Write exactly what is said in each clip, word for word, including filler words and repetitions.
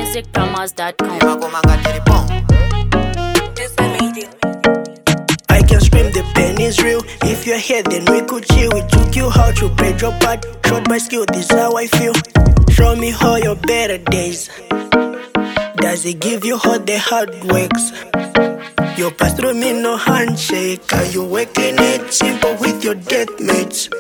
music promos dot com. I can scream, the pain is real. If you're here, then we could chill. We took you how to break your part. Showed my skill, this is how I feel. Show me all your better days. Does it give you all the hard works? You pass through me, no handshake. Are you working it simple with your death mates?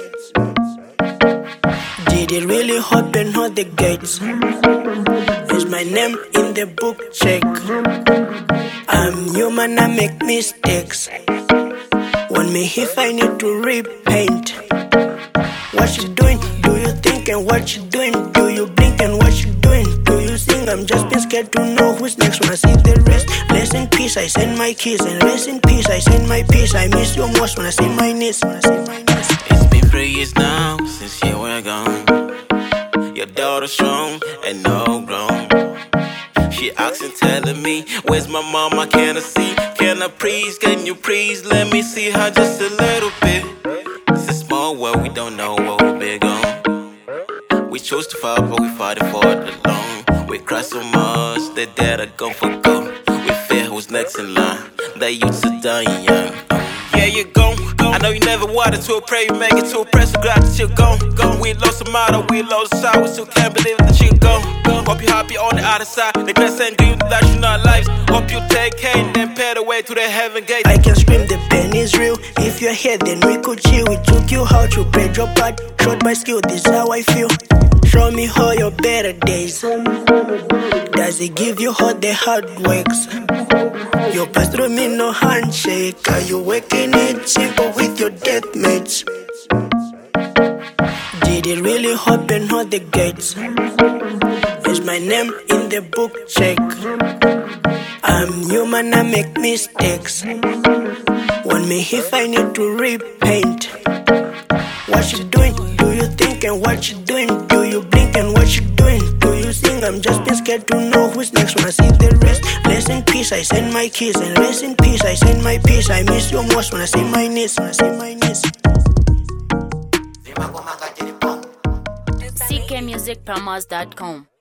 Did it really open all the gates? Is my name in the book? Check. I'm human, I make mistakes. Want me if I need to repaint? What you doing? Do you think? And what you doing? Do you blink? And what you doing? Do you sing? I'm just been scared to know who's next when I see the rest. Rest in peace, I send my keys. And rest in peace, I send my peace. I miss you most when I see my niece. When I see my niece. It's been three years now since you were gone. Your daughter's strong and no grown. She asking, telling me, where's my mama? Can I see? Can I please? Can you please let me see her just a little bit? It's a small world, we don't know what we're big on. We chose to fight, but we fought it for it alone. We cried so much, the dead are gone for good. We fear who's next in line. They used to dying young. Yeah, you're gone. I know you never wanted to pray, you make it to a press, so glad that you're gone. Gone. We lost a motto, we lost a side, we still can't believe that you're gone. Hope you're happy on the other side. The grass ain't green, that you're not lives. Hope you take care and then pay the way to the heaven gate. I can scream, the pain is real. If you're here, then we could chill. We took you how to break your part. Showed my skill, this is how I feel. Show me all your better days. Does it give you all the hard works? You pass through me, no handshake. Are you working it simple with your death mates? Did it really open all the gates? Is my name in the book? Check. I'm human, I make mistakes. Want me if I need to repaint? What you doing? Do you think? And what you doing? Do you blink? And what you doing? Do you sing? I'm just been scared to know who's next when I see the rest. Rest in peace, I send my keys. And rest in peace, I send my peace. I miss you most when I see my niece. When I see my niece. C K music promos dot com.